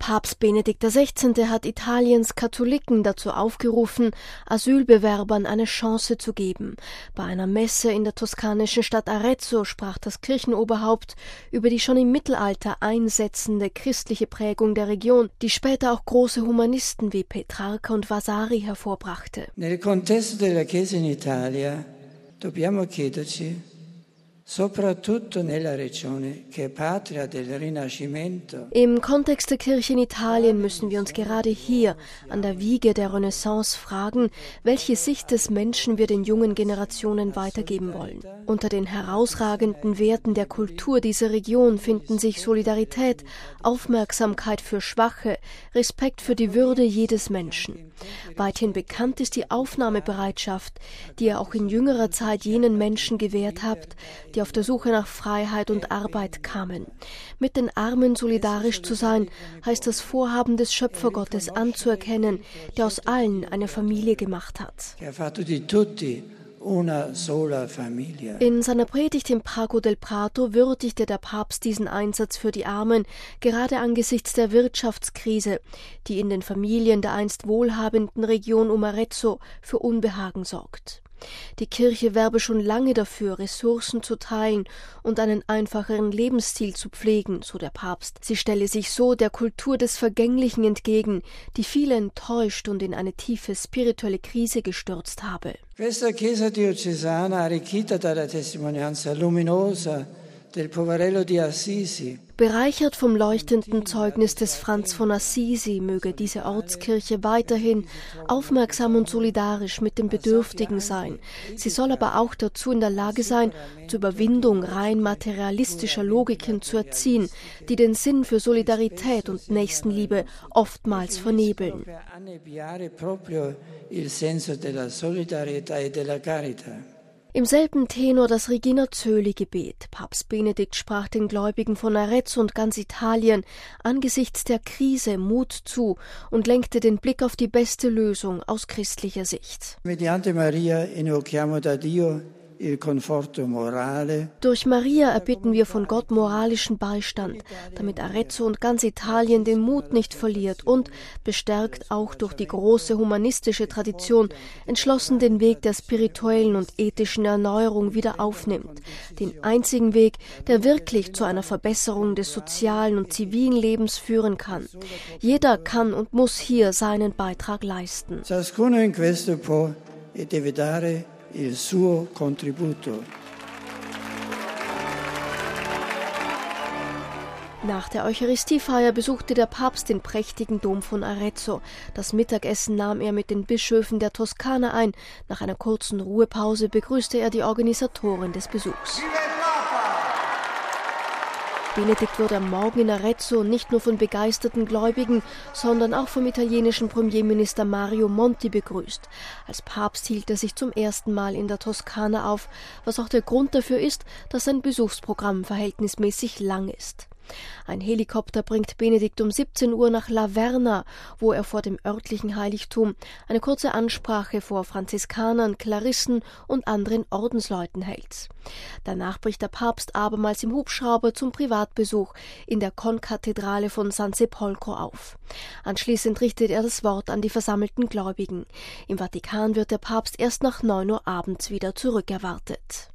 Papst Benedikt XVI. Hat Italiens Katholiken dazu aufgerufen, Asylbewerbern eine Chance zu geben. Bei einer Messe in der toskanischen Stadt Arezzo sprach das Kirchenoberhaupt über die schon im Mittelalter einsetzende christliche Prägung der Region, die später auch große Humanisten wie Petrarca und Vasari hervorbrachte. Nel contesto della Chiesa in Italia dobbiamo chiederci soprattutto nella regione che è patria del Rinascimento. Im Kontext der Kirche in Italien müssen wir uns gerade hier an der Wiege der Renaissance fragen, welche Sicht des Menschen wir den jungen Generationen weitergeben wollen. Unter den herausragenden Werten der Kultur dieser Region finden sich Solidarität, Aufmerksamkeit für Schwache, Respekt für die Würde jedes Menschen. Weithin bekannt ist die Aufnahmebereitschaft, die ihr auch in jüngerer Zeit jenen Menschen gewährt habt, die auf der Suche nach Freiheit und Arbeit kamen. Mit den Armen solidarisch zu sein, heißt das Vorhaben des Schöpfergottes anzuerkennen, der aus allen eine Familie gemacht hat. In seiner Predigt im Parco del Prato würdigte der Papst diesen Einsatz für die Armen, gerade angesichts der Wirtschaftskrise, die in den Familien der einst wohlhabenden Region um Arezzo für Unbehagen sorgt. Die Kirche werbe schon lange dafür, Ressourcen zu teilen und einen einfacheren Lebensstil zu pflegen, so der Papst. Sie stelle sich so der Kultur des Vergänglichen entgegen, die viele enttäuscht und in eine tiefe spirituelle Krise gestürzt habe. Questa Chiesa diocesana, arricchita dalla testimonianza luminosa del Poverello di Assisi. Bereichert vom leuchtenden Zeugnis des Franz von Assisi möge diese Ortskirche weiterhin aufmerksam und solidarisch mit den Bedürftigen sein. Sie soll aber auch dazu in der Lage sein, zur Überwindung rein materialistischer Logiken zu erziehen, die den Sinn für Solidarität und Nächstenliebe oftmals vernebeln. Im selben Tenor das Regina Coeli-Gebet. Papst Benedikt sprach den Gläubigen von Arezzo und ganz Italien angesichts der Krise Mut zu und lenkte den Blick auf die beste Lösung aus christlicher Sicht. Mediante Maria invochiamo da Dio il conforto morale. Durch Maria erbitten wir von Gott moralischen Beistand, damit Arezzo und ganz Italien den Mut nicht verliert und, bestärkt auch durch die große humanistische Tradition, entschlossen den Weg der spirituellen und ethischen Erneuerung wieder aufnimmt. Den einzigen Weg, der wirklich zu einer Verbesserung des sozialen und zivilen Lebens führen kann. Jeder kann und muss hier seinen Beitrag leisten. Ciascuno in questo può e deve dare il suo contributo. Nach der Eucharistiefeier besuchte der Papst den prächtigen Dom von Arezzo. Das Mittagessen nahm er mit den Bischöfen der Toskana ein. Nach einer kurzen Ruhepause begrüßte er die Organisatoren des Besuchs. Benedikt wurde am Morgen in Arezzo nicht nur von begeisterten Gläubigen, sondern auch vom italienischen Premierminister Mario Monti begrüßt. Als Papst hielt er sich zum ersten Mal in der Toskana auf, was auch der Grund dafür ist, dass sein Besuchsprogramm verhältnismäßig lang ist. Ein Helikopter bringt Benedikt um 17 Uhr nach La Verna, wo er vor dem örtlichen Heiligtum eine kurze Ansprache vor Franziskanern, Klarissen und anderen Ordensleuten hält. Danach bricht der Papst abermals im Hubschrauber zum Privatbesuch in der Konkathedrale von San Sepolcro auf. Anschließend richtet er das Wort an die versammelten Gläubigen. Im Vatikan wird der Papst erst nach 9 Uhr abends wieder zurückerwartet.